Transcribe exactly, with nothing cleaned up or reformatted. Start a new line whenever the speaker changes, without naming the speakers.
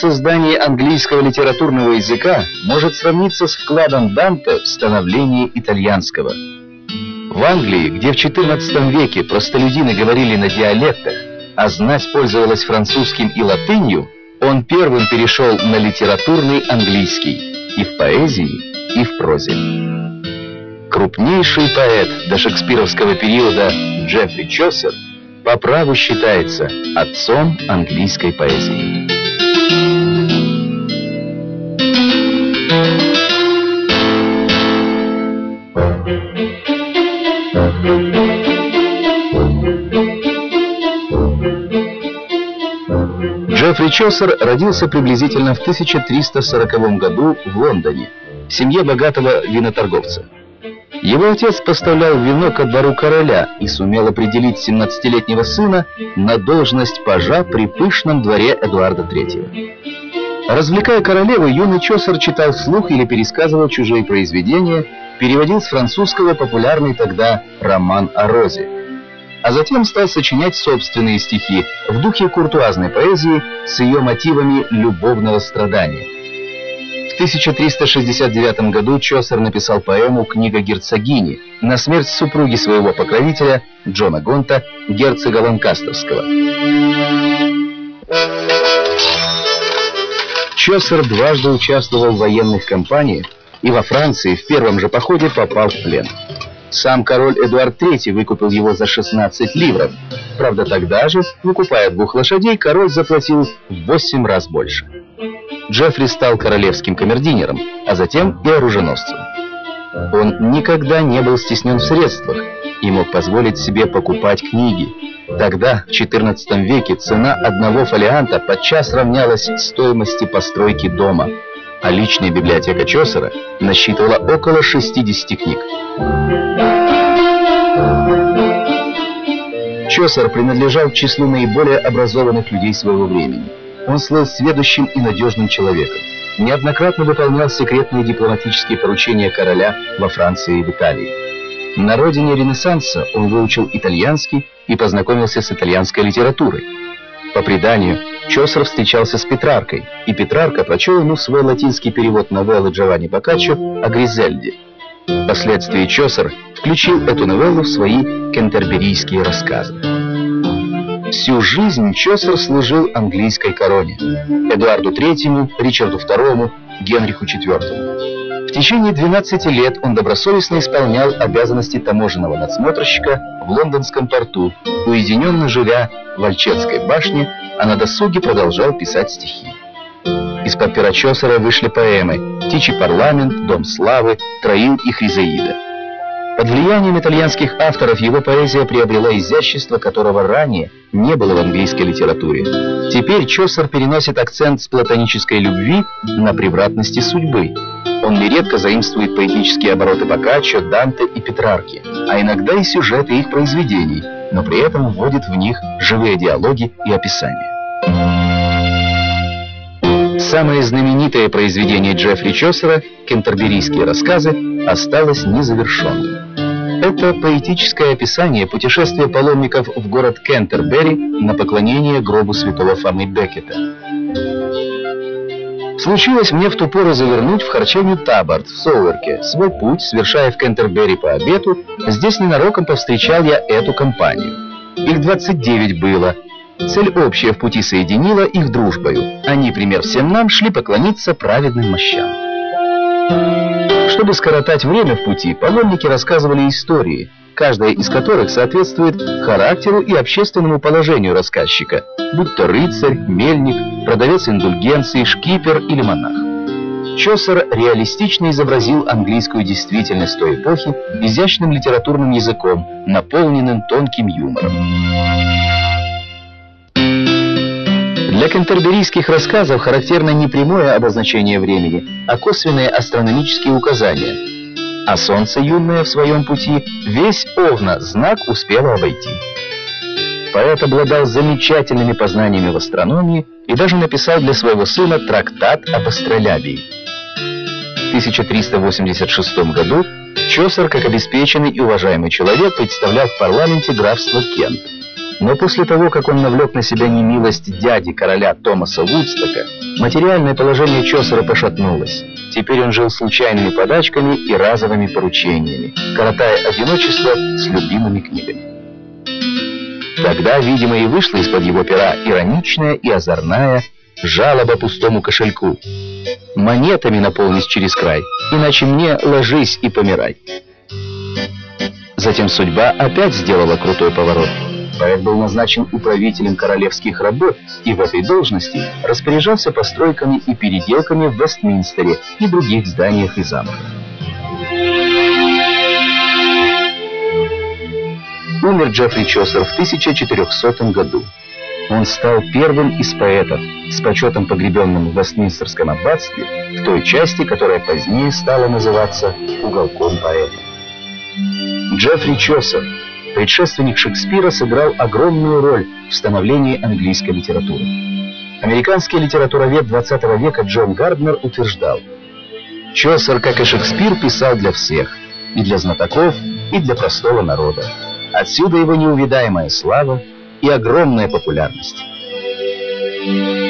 создание английского литературного языка может сравниться с вкладом Данте в становление итальянского. В Англии, где в четырнадцатом веке простолюдины говорили на диалектах, а знать пользовалась французским и латынью, он первым перешел на литературный английский и в поэзии, и в прозе. Крупнейший поэт до шекспировского периода Джеффри Чосер по праву считается отцом английской поэзии. Джеффри Чосер родился приблизительно в тысяча триста сороковом году в Лондоне, в семье богатого виноторговца. Его отец поставлял вино ко двору короля и сумел определить семнадцатилетнего сына на должность пажа при пышном дворе Эдуарда третьего. Развлекая королеву, юный Чосер читал вслух или пересказывал чужие произведения, переводил с французского популярный тогда роман о розе, а затем стал сочинять собственные стихи в духе куртуазной поэзии с ее мотивами любовного страдания. В тысяча триста шестьдесят девятом году Чосер написал поэму «Книга герцогини» на смерть супруги своего покровителя Джона Гонта, герцога Ланкастерского. Чосер дважды участвовал в военных кампаниях и во Франции в первом же походе попал в плен. Сам король Эдуард третий выкупил его за шестнадцать ливров. Правда, тогда же, выкупая двух лошадей, король заплатил в восемь раз больше. Джеффри стал королевским камердинером, а затем и оруженосцем. Он никогда не был стеснен в средствах и мог позволить себе покупать книги. Тогда, в четырнадцатом веке, цена одного фолианта подчас равнялась стоимости постройки дома, а личная библиотека Чосера насчитывала около шестидесяти книг. Чосер принадлежал к числу наиболее образованных людей своего времени. Он слыл сведущим и надежным человеком. Неоднократно выполнял секретные дипломатические поручения короля во Франции и в Италии. На родине Ренессанса он выучил итальянский и познакомился с итальянской литературой. По преданию, Чосер встречался с Петраркой, и Петрарка прочел ему свой латинский перевод новеллы Джованни Боккаччо о Гризельде. Впоследствии Чосер включил эту новеллу в свои кентерберийские рассказы. Всю жизнь Чосер служил английской короне – Эдуарду третьему, Ричарду второму, Генриху четвёртому. В течение двенадцати лет он добросовестно исполнял обязанности таможенного надсмотрщика в лондонском порту, уединенно живя в Альчетской башне, а на досуге продолжал писать стихи. Из-под пера Чосера вышли поэмы «Птичий парламент», «Дом славы», «Троил» и «Хризаида». Под влиянием итальянских авторов его поэзия приобрела изящество, которого ранее не было в английской литературе. Теперь Чосер переносит акцент с платонической любви на превратности судьбы. Он нередко заимствует поэтические обороты Боккаччо, Данте и Петрарки, а иногда и сюжеты их произведений, но при этом вводит в них живые диалоги и описания. Самое знаменитое произведение Джеффри Чосера, «Кентерберийские рассказы», осталось незавершенным. Это поэтическое описание путешествия паломников в город Кентербери на поклонение гробу святого Фомы Беккета. Случилось мне в ту пору завернуть в харчевню Табард в Соуэрке. Свой путь, совершая в Кентербери по обеду, здесь ненароком повстречал я эту компанию. Их двадцать девять было. Цель общая в пути соединила их дружбою. Они, пример всем нам, шли поклониться праведным мощам. Чтобы скоротать время в пути, паломники рассказывали истории, каждая из которых соответствует характеру и общественному положению рассказчика, будь то рыцарь, мельник, продавец индульгенции, шкипер или монах. Чосер реалистично изобразил английскую действительность той эпохи изящным литературным языком, наполненным тонким юмором. Для кентерберийских рассказов характерно не прямое обозначение времени, а косвенные астрономические указания. А солнце юное в своем пути весь Овна знак успело обойти. Поэт обладал замечательными познаниями в астрономии и даже написал для своего сына трактат об астролябии. В тысяча триста восемьдесят шестом году Чосер, как обеспеченный и уважаемый человек, представлял в парламенте графство Кент. Но после того, как он навлек на себя немилость дяди короля Томаса Вудстока, Материальное положение Чосера пошатнулось. Теперь он жил случайными подачками и разовыми поручениями, коротая одиночество с любимыми книгами. Тогда, видимо, и вышла из-под его пера ироничная и озорная жалоба пустому кошельку. «Монетами наполнись через край, иначе мне ложись и помирай». Затем судьба опять сделала крутой поворот. Поэт был назначен управителем королевских работ и в этой должности распоряжался постройками и переделками в Вестминстере и других зданиях и замках. Умер Джеффри Чосер в тысяча четырехсотом году. Он стал первым из поэтов, с почетом погребенным в Вестминстерском аббатстве, в той части, которая позднее стала называться «Уголком поэта». Джеффри Чосер, предшественник Шекспира, сыграл огромную роль в становлении английской литературы. Американский литературовед двадцатого века Джон Гарднер утверждал: Чосер, как и Шекспир, писал для всех, и для знатоков, и для простого народа. Отсюда его неувидаемая слава и огромная популярность.